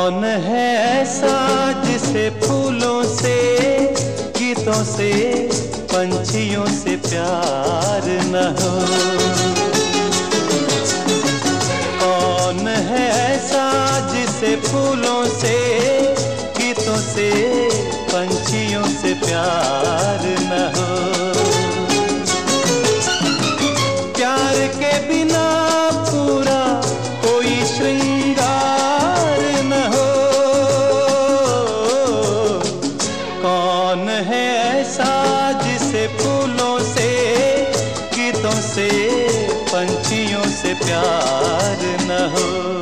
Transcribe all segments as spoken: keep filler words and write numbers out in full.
कौन है ऐसा जिसे फूलों से, गीतों से, पंछियों से प्यार न हो। कौन है ऐसा जिसे फूलों से, गीतों से, पंछियों से प्यार न हो। प्यार के बिना पूरा कोई श्रृंगार न हो। कौन है ऐसा जिसे फूलों से, गीतों से, पंछियों से प्यार न हो।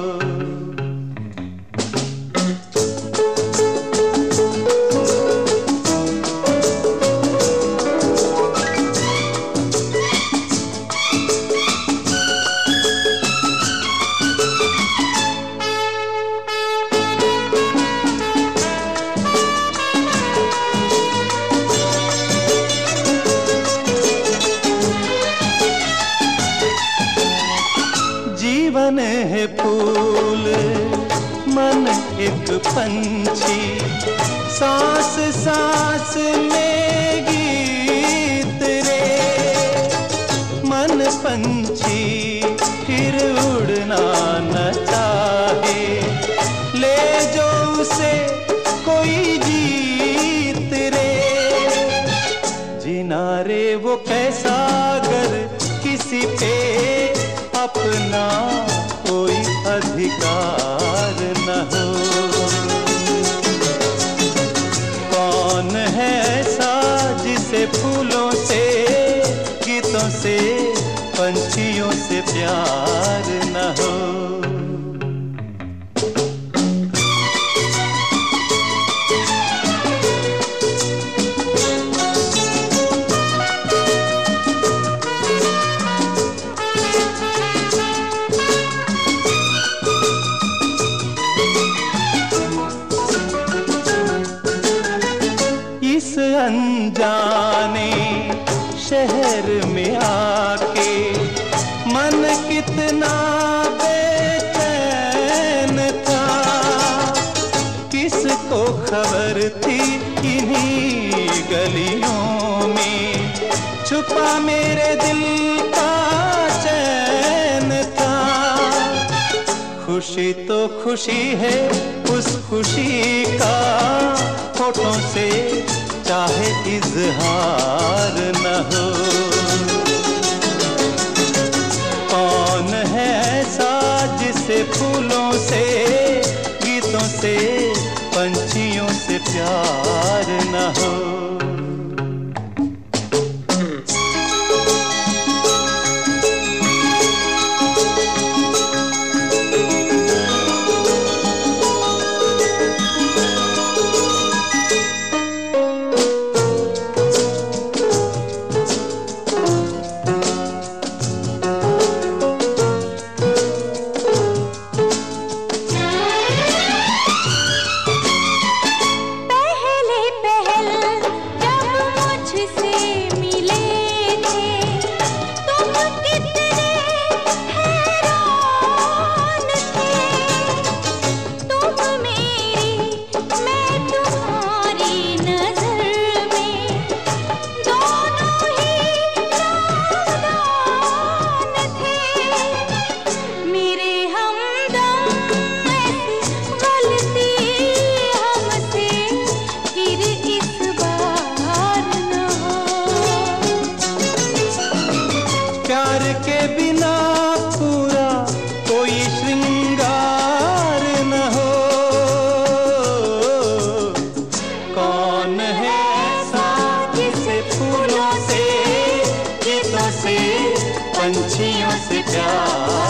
जीवन है फूल, मन एक पंछी, सांस सांस में गीत रे। मन पंछी फिर उड़ना न चाहे, ले जो उसे कोई जीत रे। जीना रे वो कैसा अगर किसी पे अपना कोई अधिकार न हो। कौन है ऐसा जिसे फूलों से, गीतों से, पंछियों से प्यार न हो। अनजाने शहर में आके मन कितना बेचैन था। किसको खबर थी इन्हीं गलियों में छुपा मेरे दिल का चैन था। खुशी तो खुशी है, उस खुशी का होठों से चाहे इजहार न हो। कौन है ऐसा जिसे फूलों से, गीतों से, पंछियों से प्यार न हो। प्यार के बिना पूरा कोई श्रृंगार न हो। कौन है ऐसा जिसे फूलों से, गीतों से, पंछियों से प्यार